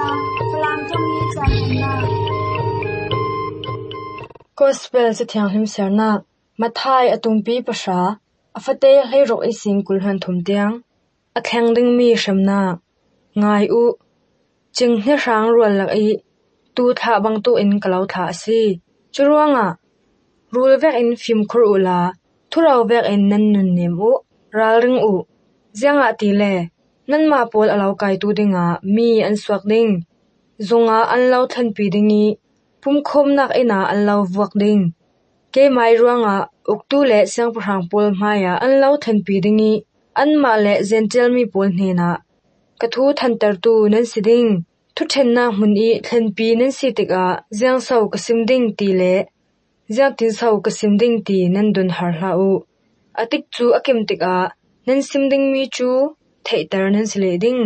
Falang Tommy Channa Gospel sa thiang hlim serna Mathai atumpi pasha afate hlei rok ising kulhan thumtiang atheng ding mi shamna ngai u chinghe rang rual lak I tu tha bang tu in kalau tha si churuanga rul vek in phim khur ula thurau vek in nan nun nim u ral ring u zianga ti le nan ma pol alau kai tu dinga mi an suak ding zonga an lau than pi dingi pum khom nak ina an lau vuak ding ke mai ruanga uktu le siang prang pol maya an lau than pi dingi an ma le zentel mi pol hna kathu than tar tu nan siding thu thenna mun I thlen pi nan sitika ziang sau kasim ding ti le ziang tin sau kasim ding ti nan dun har hla u atik chu akem tika nan sim ding mi chu theitar nan sile ding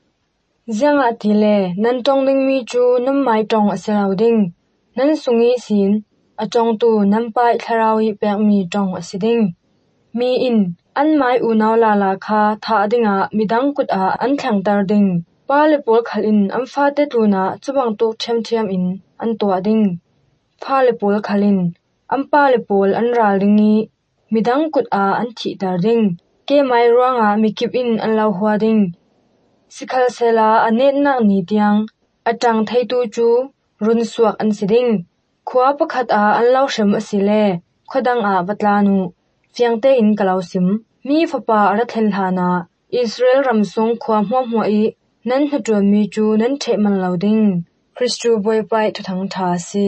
zianga ti le nan tong ding mi chu nam mai tong aselau ding nan sungi sin atong tu nan pai tharawi pek mi tong asiding mi in an mai u naw la la kha tha dinga midang kut a an thlang tar ding pa le pol khal in am fa te tu na chubang tu them thiam in an to ding pha le pol khalin am pa le pol an ral dingi midang kut a an thi tar ding ke mai ruanga mikip in an lau hua ding sikhal sela anet nak ni tiang atang thai tu chu run suak an siding khwa pakhat a an lau shem asile khodang a batlanu fiangte in kalau sim mi fapa ara thlen hana Israel ramsong khwa hmo I nan hatu mi chu nan the man loading Christu boy pai thu thang tha si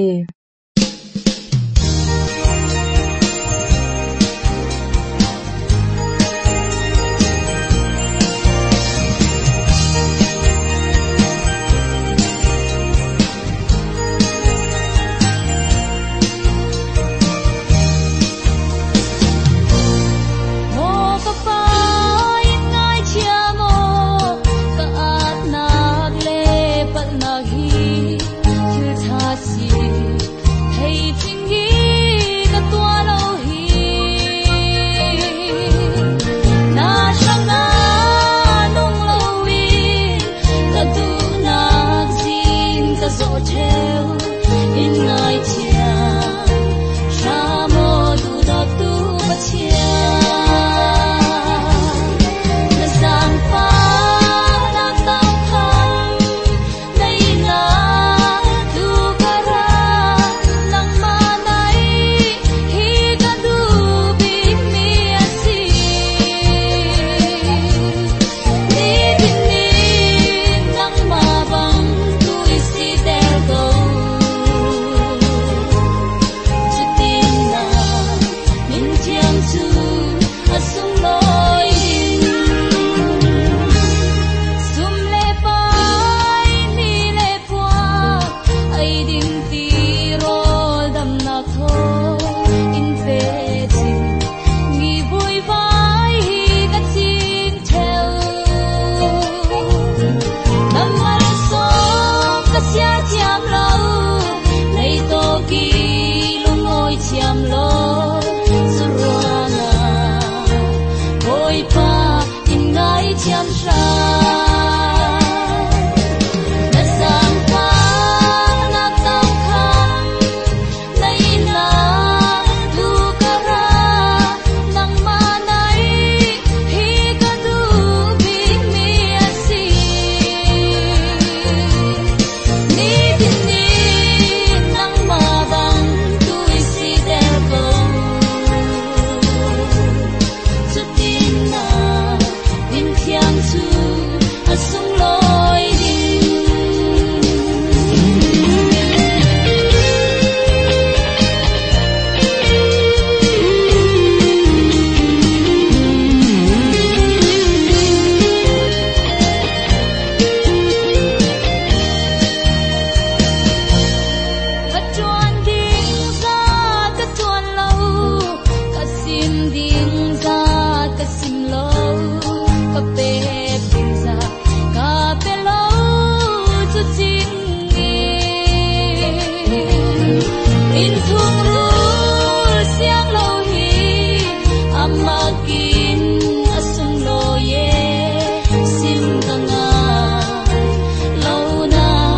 Sim tanga launa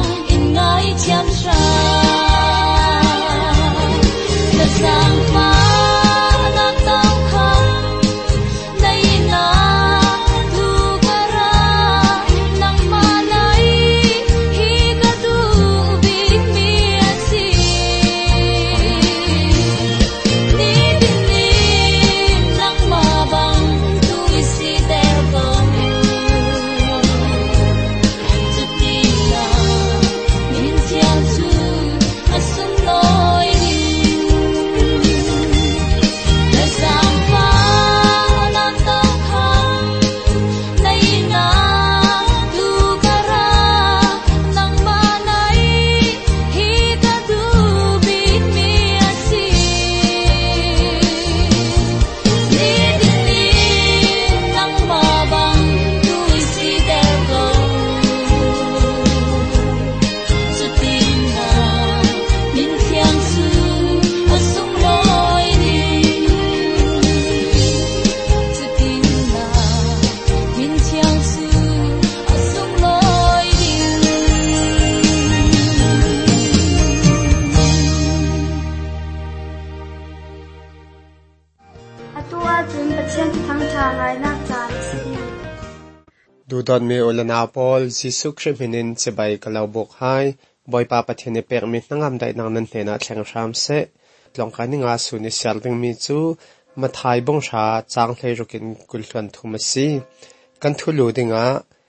dudon mi ulana pol Jisu Krishminin chibai kalau bok hai boy pa pathene permit nangam dai nang nan hena thleng ram se tlongkani nga suni serving mi chu mathai bong sha chang thlei rukin kulthon thumasi kan thulu dinga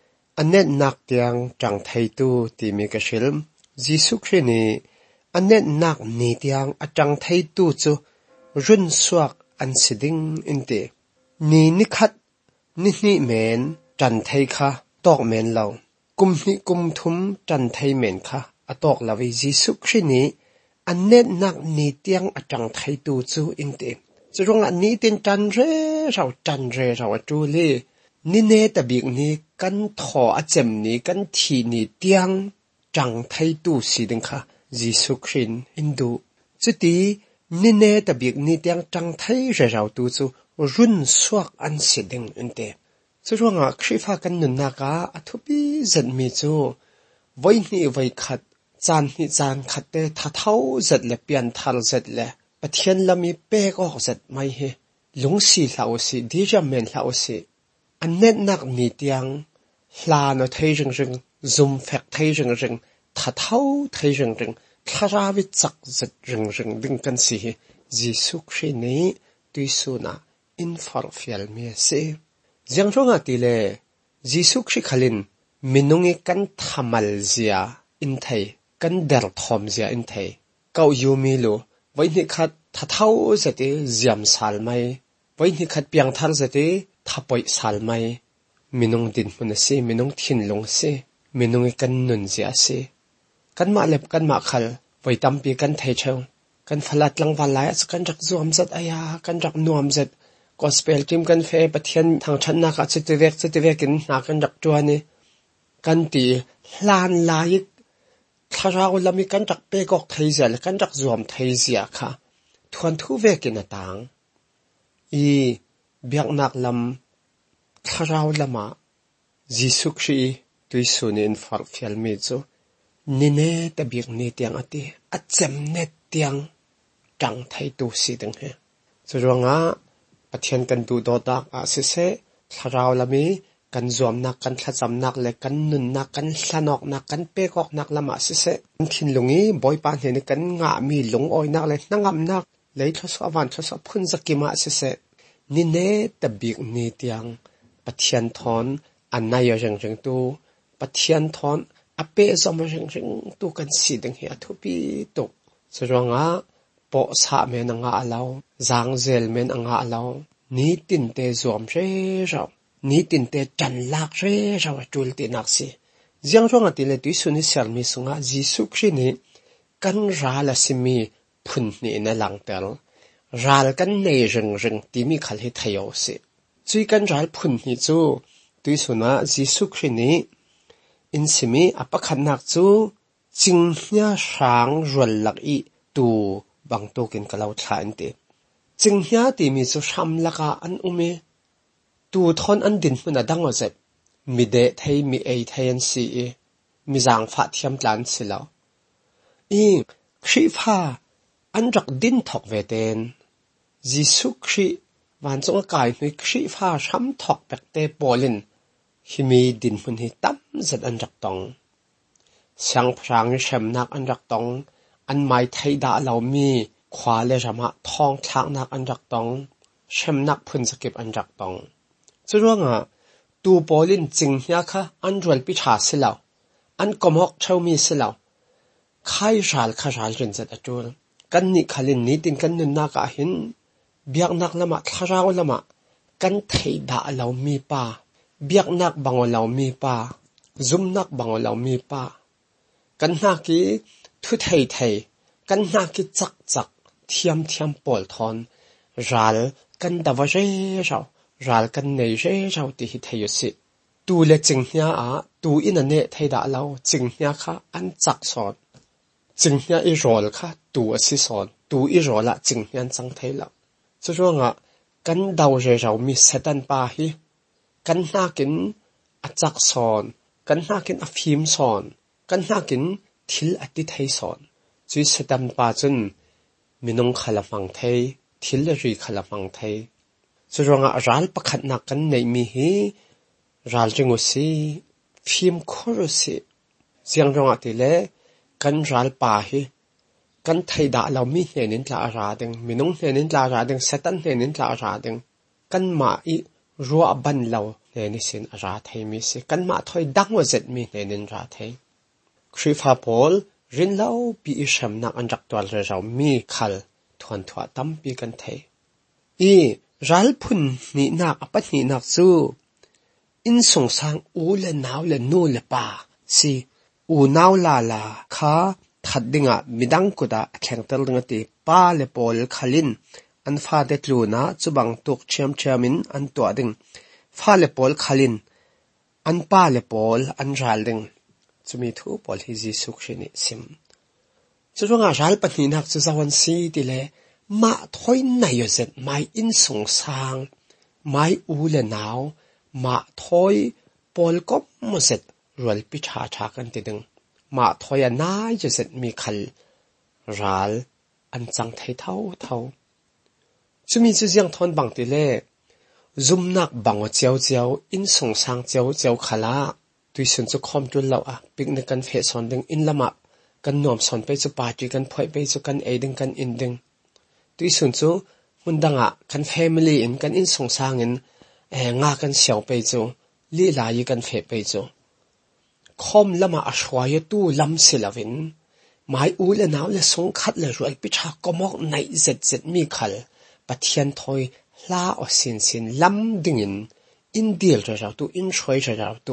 anet nak tiang chang thai tu ti mi ka shil Jisu Krishni anet nak ni tiang atang thai tu chu run suak an siding inte ni nikhat ni ni menจันไทยค่ะตอกเมนเรากุมหิกุมทุมจันไทยเมนค่ะอตอกลาวิจิสุครินี้อันเน็ตนักนี้เตียงอจังไทยตูจูอินเตจะรงอันนี้ตินจันเรเราจูลีนี่เนตบิกนี้กันถออเจมนี้กันทีนี้เตียงจังไทยตูสิดึงค่ะจิสุครินอินดูจุดที่นี่เนตบิกนี้เตียงจังไทยเราตูจูรุ่นสวกอันสิดึงอินเตจะรู้ว่าคริฟ้ากันนุนนักอาทุบีจัดมีจูไว้นี่ไว้ขัดจานนี่จานขัดเตถ้าเท้าจัดเลยเปลี่ยนทาร์จัดเลยปะเทียนละมีเป๊กออกจัดไม่เฮหลงสีเหล่าสีดีจำเมนเหล่าสีอันเน็ตนักมีเตียงลาโนเทยงซุมแฟกเทยงถ้าเท้าเทยงทาราวิจักจัดดึงกันสีจิสุครินี้ตุยสุนาอินฟอร์ฟิลเมียสียังช่วงอาทิตย์เลยจิสุคริขลินมินุงิกันทำมัลเซียอินไทยกันเดร์ทอมเซียอินไทยเกายูมิโลไว้นี่ขัดทัดเท้าเสติเจียมสาลไม่ไว้นี่ขัดเปียงทาร์เสติทับปอยสาลไม่มินุงดินมุนสีมินุงทินลงสีมินุงิกันนุนเซียสีกันมาเล็บกันมาขัลไว้ตั้มปีกันไทยเช่ากันฟลัดลังวันไลส์กันจักรวมจัดอายากันจักนวมจัดgospel kim kan fe pathian thang than na ka chitivek in na kan rak tuani kan ti hlan lai tharau lami kan rak pe gok thaizel kan rak zuam thaizia kha thuan thu vekin atang I biak nak lam tharau lama Jisu Kri tuisunin far fial mi chu nine tabik ni tiang ati achem net tiang tang thai tu si ding he churonga pathian kan du do tak a se se tharau lami kan zuam nak kan thlacham nak le kan nun nak kan hlanok nak kan pekok nak lama se se thin lungi boy pa hne kan nga mi lung oi nak le nangam nak le thos awan thos phun zakima se se ni ne tabik ni tiang pathian thon anaya jeng tu pathian thon ape zom jeng tu kan si ding hi athupi to churonga po sa men anga alaw zang zel men anga alaw ni tin te zom re raw ni tin te chan lak re raw tul ti nak si jiang ronga ti le tu suni sel mi sunga Jisu Kri ni kan ra la simi phun ni na lang tel ral kan nei reng ti mi khal hi thayo si chui kan ral phun ni chu tu suna Jisu Kri ni in simi apakhat nak chu chingnya sang rol lak I tu bang token kalau thain te chinghya ti mi chu sham laka an ume tu thon an din huna dango zet mi de thei mi ei thaian si e mi jang pha thiam tlan silo I Kri pha an rak din thok ve ten Jisu Kri wan chong kai hnui Kri pha sham thok pek te polin himi din hun hi tam zet an rak tong sang prang shem nak an rak tong an mai thai da law mi khwa le rama thong thak nak an rak tong shem nak phun sakip an rak tong churonga tu polin chinghya kha an rol pi tha silaw an komok thau mi silaw khai ral kha ral rin zat atul kan ni khalin ni tin kan nun na ka hin biak nak lama tharau lama kan thai da law mi pa biak nak bango law mi pa zum nak bango law mi pa kan na ki thu thei kan na ki chak thiam pol thon ral kan dawa re raw ral kan nei re raw ti hi thayusi tu le chinghya a tu in ane thaida law chinghya kha an chak son chinghya I rol kha tu asi son tu I rola chinghyan chang thaila churonga kan daw re raw mi satan pa hi kan na kin a chak son kan na kin a phim son kan na kin thil ati thai son chui setam pa chun minung khalafang thai thil ri khalafang thai churonga ral pakhat na kan nei mi hi ral jingusi phim khorusi siang ronga tile kan ral pa hi kan thaida lo mi hnenin tla ra ding minung hnenin tla ra ding satan hnenin tla ra ding kan ma I ruwa ban lo hnenin sin ra thei mi si kan ma thoi dang wa zet mi hnenin ra thei Krifa Paul rin lo pi isham nak anjak twal re raw mi khal thon thwa tam pi kan thei I ral phun ni nak apat ni nak chu in song sang u le naw le nu le pa si u naw la la kha that dinga midang kuda khengtel dinga ti pa le pol khalin an fa de tluna chubang tuk chiam chiamin an to ding fa le pol khalin an pa le pol an ral ding chumi thu pol hi Jesu khrini sim churonga ral patni nak chu zawan si ti le ma thoi na yo zet mai in song sang mai u le naw ma thoi pol kop mo zet rol pi tha tha kan ti ding ma thoi anai je zet mi khal ral an chang thei thau thau chumi chu jiang thon bang ti le zum nak bang o chiao chiao in song sang chiao chiao khala tuisun chu khom tul lo a picnic kan phe son ding in lama kan nom son pe chu party kan phoi pe chu kan aiding kan inding tuisun chu mundanga kan family in kan in song sang in nga kan siao pe chu li la yi kan phe pe chu khom lama a shwaya tu lam silavin mai u le naw le song khat le roi pi tha komok nai zet zet mi khal pathian thoi hla o sin sin lam dingin in deal ra tu in shoi ra tu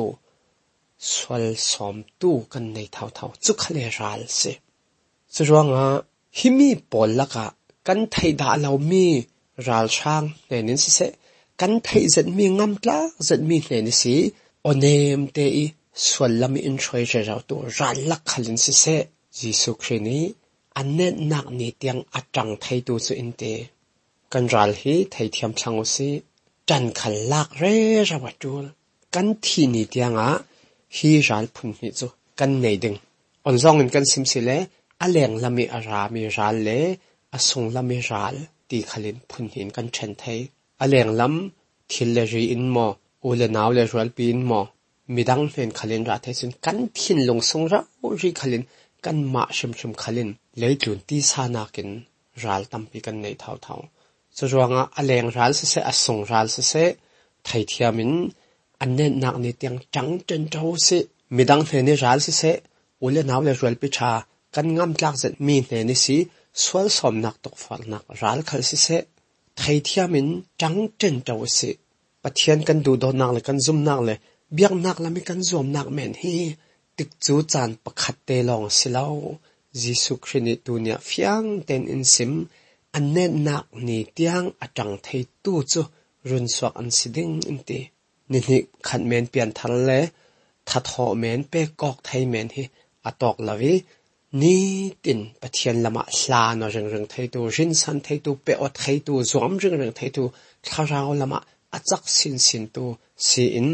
swal som tu kan nei thau thau chu khale ral se churonga himi polaka kan thaida lo mi ral sang nenin se kan thai zet mi ngam tla zet mi nen si onem te I swal lam in shoi ra tu ral lak khalin se Jesu khrini anet nak ni tiang atang thai tu chu in te kan ral hi thai thiam thlang si tan khal lak re rawatul kan thi ni tianga hi ral phun ni chu kan nei ding on zong in kan sim sile aleng lami ara mi ral le asung lami ral ti khalin phun hin kan chen thei aleng lam thil le ri in mo ule naw le ral pi in mo midang fen khalin ra thai sun kan thin long song ra ri khalin kan ma shim shim khalin leitlun ti sa nakin ral tampi kan nei thau thau churonga aleng ral se asung ral se thai thiamin anen nak ni tiang chang chen tho se midang hne ni ral se ule naw le ral pi tha kan ngam tlak zet mi hne ni si swal som nak tok fal nak ral khal se thai thiamin chang chen tho se pathian kan du do nak le kan zum nak le biak nak lami kan zom nak men hi tik chu chan pakhat te long silau Jesu khrini tunia fiang ten in sim anen nak ni tiang atang thei tu chu run swak an siding inte ni ni khat men pian thal le that ho men pe kok thai men hi atok lawi ni tin pathian lama hla no reng reng thei tu rin san thei tu pe ot thei tu zom reng reng thei tu tharao lama achak sin sin tu si in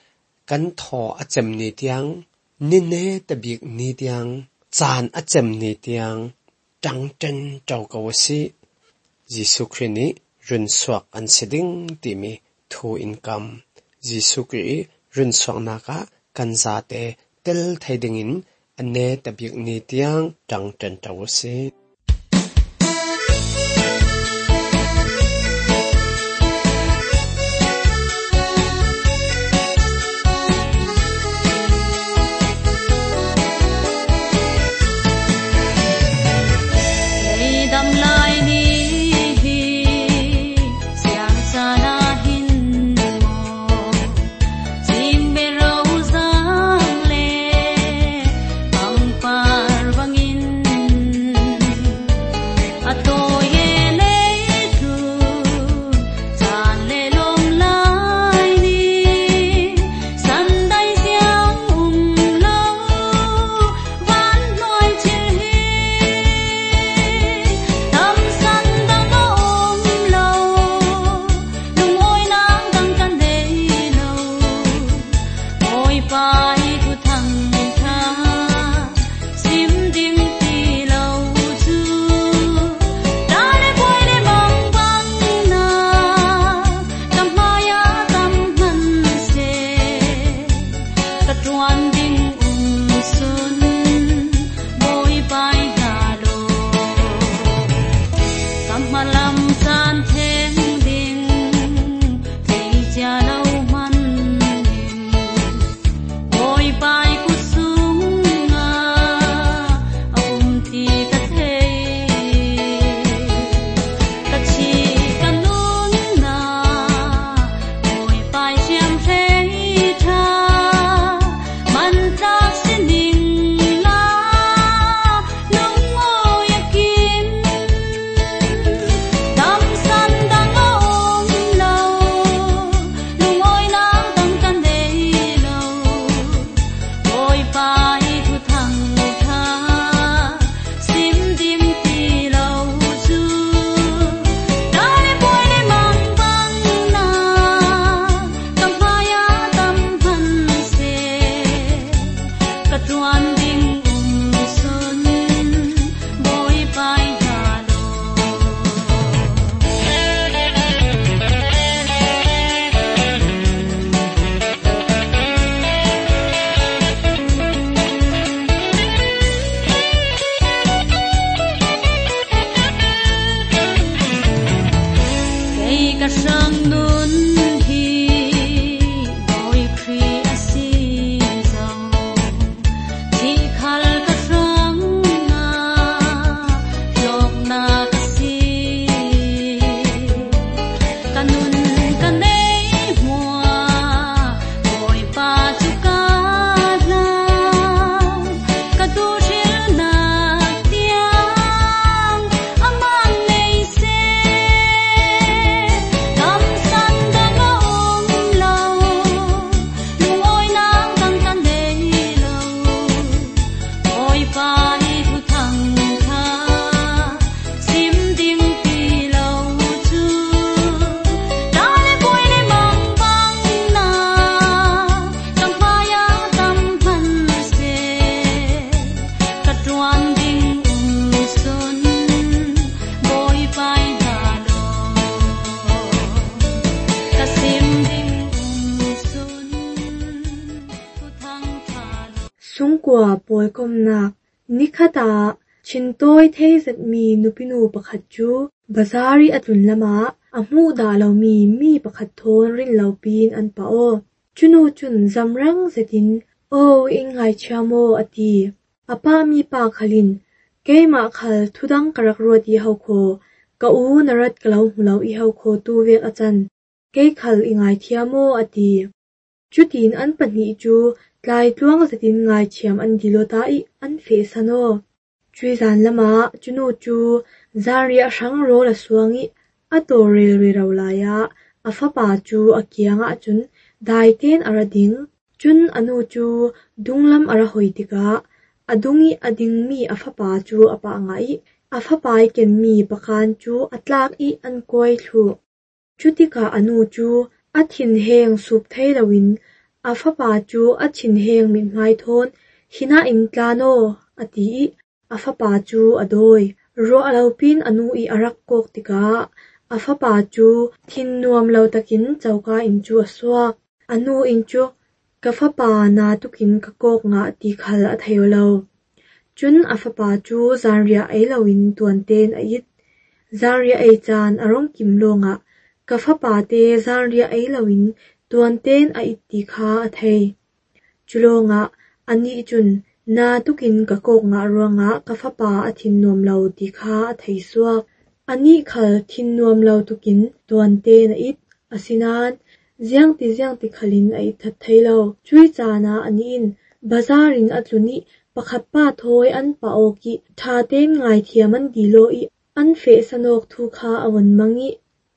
kan tho achem ni tiang ni ne tabik ni tiang chan achem ni tiang tang ten chau ka wasi Jesu khrini run swak an siding ti mi thu income Jesu khri run swak na ka kan za te tel thai ding in ane tabik ni tiang tang ten chau wasi tuan ding sun boy pai na lo kasim ding sun tu thang tha sungkwa boy kom nak nikhata chintoi theizat mi nupinu pakhat chu bazari atun lama amu da lo mi pakhat thon rin lo pin an pa o chunu chun zamrang zetin o ingai chamo ati apa mi pa khalin keima khal thudang karak roti hauko ka u narat kalau hulo I hauko tu vek achan ke khal ingai thiamo ati chutin an pani chu tlai tluang zetin ngai chiam an dilota I an fe sano chui zan lama chunu chu zaria sang ro la suangi atore ri rawlaya afapa chu akianga chun dai ten arading chun anu chu dunglam ara hoitika adungi ading mi afapa chu apa ngai afapai ken mi pakan chu atlak I an koi thu chutika anu chu athin heng sup theilawin afapa chu athin heng min mai thon hina in tlano ati afapa chu adoi ro alopin anu I arak kok tika afapa chu thin nuam lo takin chauka in chu aswak anu in chu kafapa na tukin ka kok nga ti khal a thayolo chun afapa chu zanria ailawin tuanten ait zanria ai chan arong kimlonga kafapa te zanria ailawin tuanten ait ti kha a thai chulonga ani chun na tukin ka kok nga ronga kafapa athin nom lo ti kha a thai suak ani khal thin nom lo tukin tuanten ait asinan ziang ti khalin ai that thailo chui chana anin bazarin atluni pakhat pa thoi an pa oki tha ten ngai thiaman dilo I an fe sanok thu kha awon mangi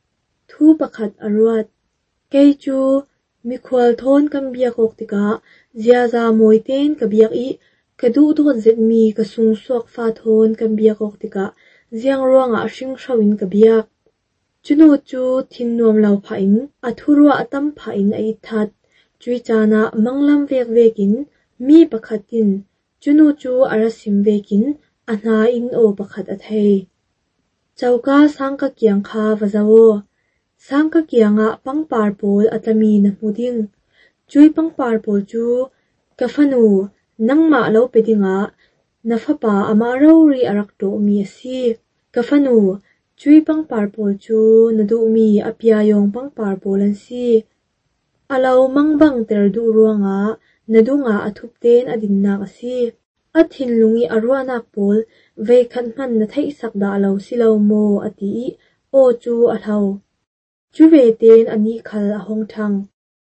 thu pakhat arwat kei chu mikhwal thon kam biak ok tika zia za moiten ka biak I kadu thon zet mi ka sung sok fa thon kam biak ok tika ziang ronga hring shawin ka biak chunu chu thin nuam lo pha in athurwa atam pha in ai that chui chana manglam vek vekin mi pakhatin chunu chu arasim vekin ana in o pakhat a thei chauka sangka kiang kha wazawo sangka kianga pangpar pol atami na muding chui pangpar pol chu kafanu nangma lo pedinga nafapa ama ri arak to mi si kafanu chui pangpar pol chu nadu mi apia yong pangpar polan si alo mangbang ter du ruanga nadunga athupten adinna si athin lungi arwanak pol ve khanman na thei sakda lo silo mo ati o chu alho chuve ten ani khal a hong thang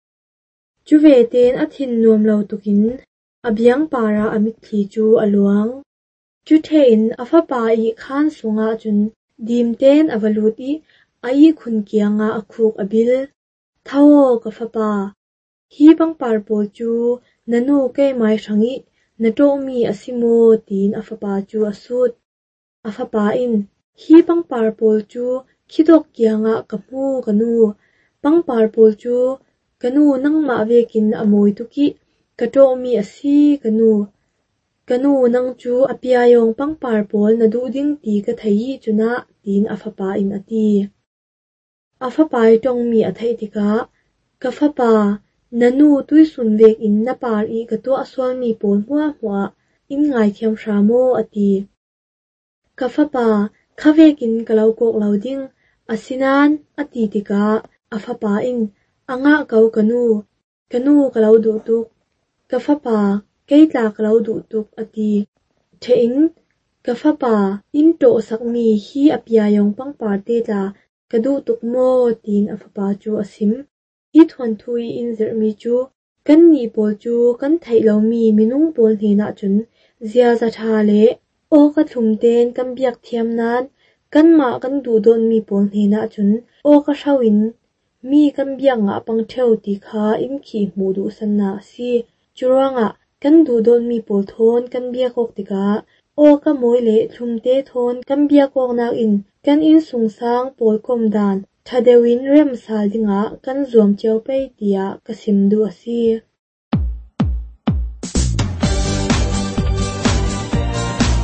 chuve ten athin nuam lo tukin abiang para amit thi chu aluang chu thein afapa I khan sunga chun dimten avaluti ai khun kianga akhuk abil thawo ka fapa hi pangpar pol chu nanu ke mai thangi nato mi asimo tin afapa chu asut afapa in hi pangpar pol chu khidok kianga kamu kanu pangpar pol chu kanu nangma vekin amoi tuki kato mi asi kanu nang chu apia yong pangpar pol nadu ding ti ka thai chuna tin afapa in ati afapa tong mi athai tika kafapa nanu tuisun vek in napar I kato aswal mi pol hua in ngai thiam shamo ati kafapa khavekin kalau kok lauding asinan ati tika afapa in anga kau kanu kalau du tuk kafapa keitla kalau du tuk ati thein kafapa in to sakmi hi apia yong pangpar te ta kadu tuk mo tin afapa chu asim I thon thui in zermi chu kan ni pol chu kan thailo mi minung pol hina chun zia za tha le o ka thumten kan biak thiam nan kan ma kan du don mi pol hina chun o ka shawin mi kan biak nga pang theu ti kha in khi mu du sanna si churawanga kan du don mi pol thon kan biak ok tika o ka moile thumte thon kan biak ok nak in kan in sungsang pol kom dan thadewin rem sal dinga kan zuam cheu pe tia kasim du asi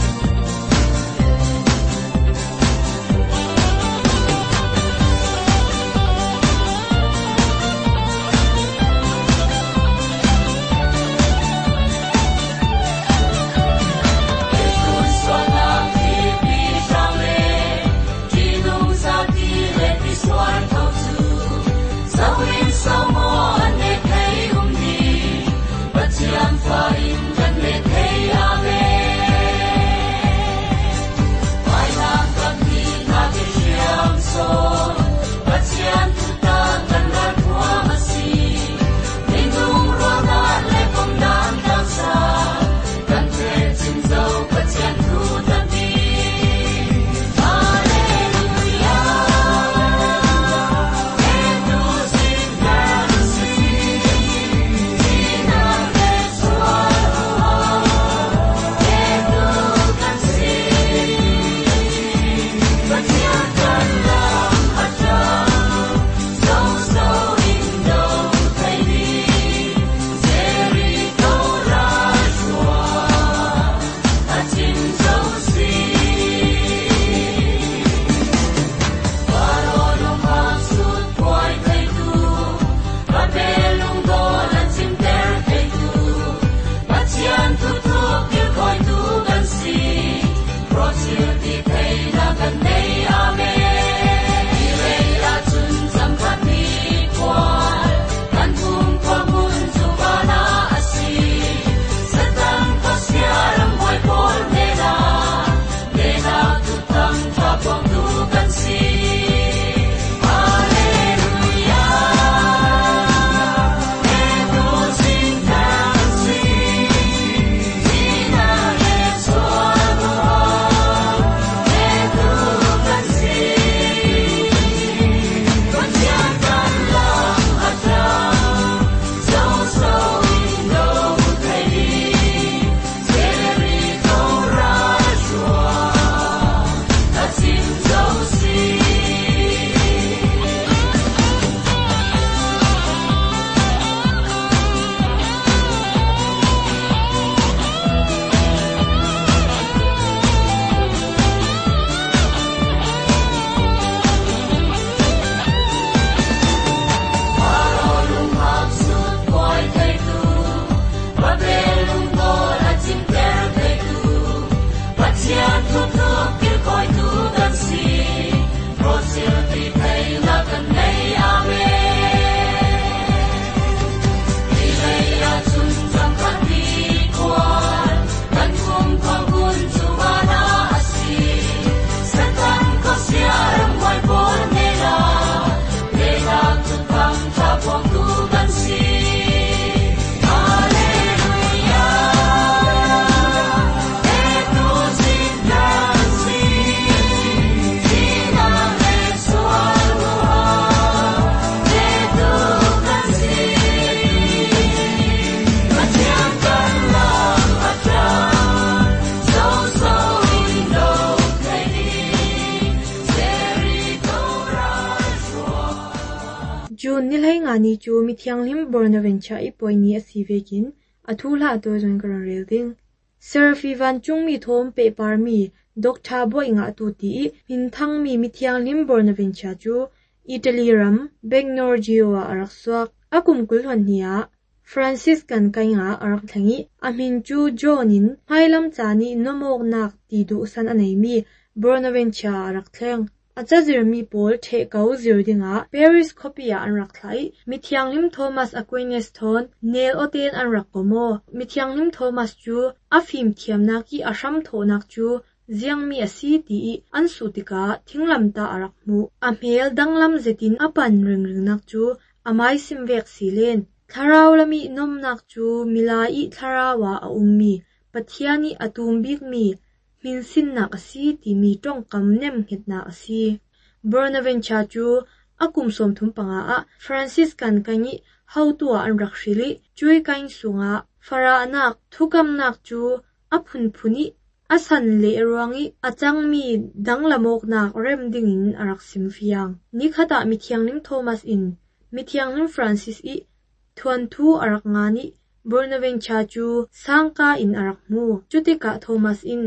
nun nilhai nga ni chu mi thianglim Bonaventure I poini a si vekin athula to zon karon rel ding Seraphi van chung mi thom pe par mi Dr. Bo inga tu ti min thang mi thianglim Bonaventure chu Italy ram Begnorgio arak swak akum kul hon nia Francis kan kainga arak thangi amin chu Johnin hailam chani nomok nak ti du san anei mi Bonaventure arak thleng achazir mi pol the kau zirdinga Paris copia anrak thlai mithianglim Thomas Aquinas thon nail oten anrak komo mithianglim Thomas chu afim thiamna ki asham thonak chu ziangmi asi ti ansutika thinglamta arak mu amel danglam zetin apan ringringnak chu amai simvek silen tharawlami nomnak chu milai tharawa a ummi pathiani atumbik mi minsinna asi ti mi tongkam nem hitna asi Bonaventure chu akum som thum panga a Francis kan kangi hautua anrakshili chui kain sunga fara anak thukam nak chu aphun phuni asan le ruangi achangmi danglamok nak rem dingin arak simfiang nikhata mithianglim Thomas in mithianglim Francis I thuan thu arak ngani Bonaventure chu sangka in arak mu chutika Thomas in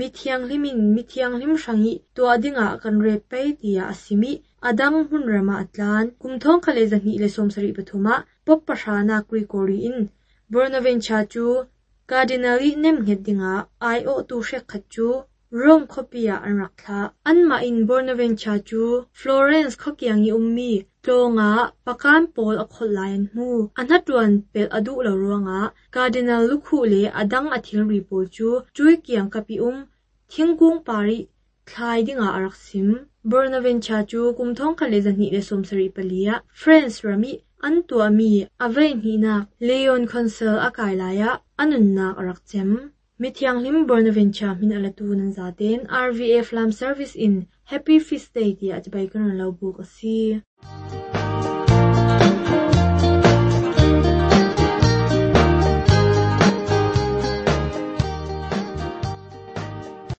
mithianglim shangi tuadinga kan repei tia asimi adang hunrama atlan kumthong khaleja ni le somsari pathuma poppashana Gregory in Bonaventure chu cardinali nem hedinga io tu shekhachu Rome copia anrakla anma in Bonaventure chu Florence khokiangi ummi tonga pakam pol akhollain mu anhatwan pel adu lo ruanga cardinal lukhu le adang athil ripol chu chui kiang kapi thingkung pari thlai dinga araksim Bonaventure chu kumthong khaleja ni le somsari palia France rami antua mi avei ni na Leon Consul akailaya anunna arakchem mithianglim Bonaventure min alatu nan zaten RVA Flam Service in Happy Feast Day ti atbai kan lo buk asi